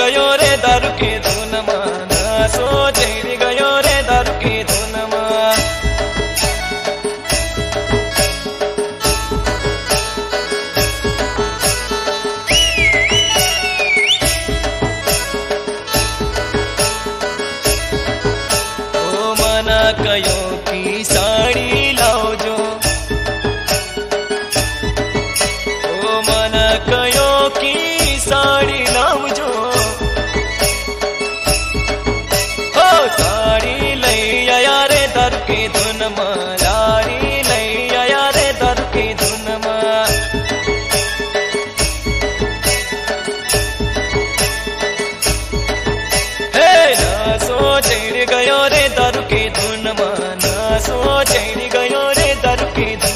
गयो रे दारू के धुनमा, नासो चढ़ गयो रे दारू के धुनमा। ओ मना कयो की साड़ी लाओजो, ओ मना कयो की साड़ी लाओजो, ओ साड़ी लई आया रे दारू के धुनमा, लाड़ी लई आया रे दारू के धुनमा। हे नासो चढ़ गयो रे दारू के धुनमा, नासो चढ़ गयो रे दारू के धुनमा।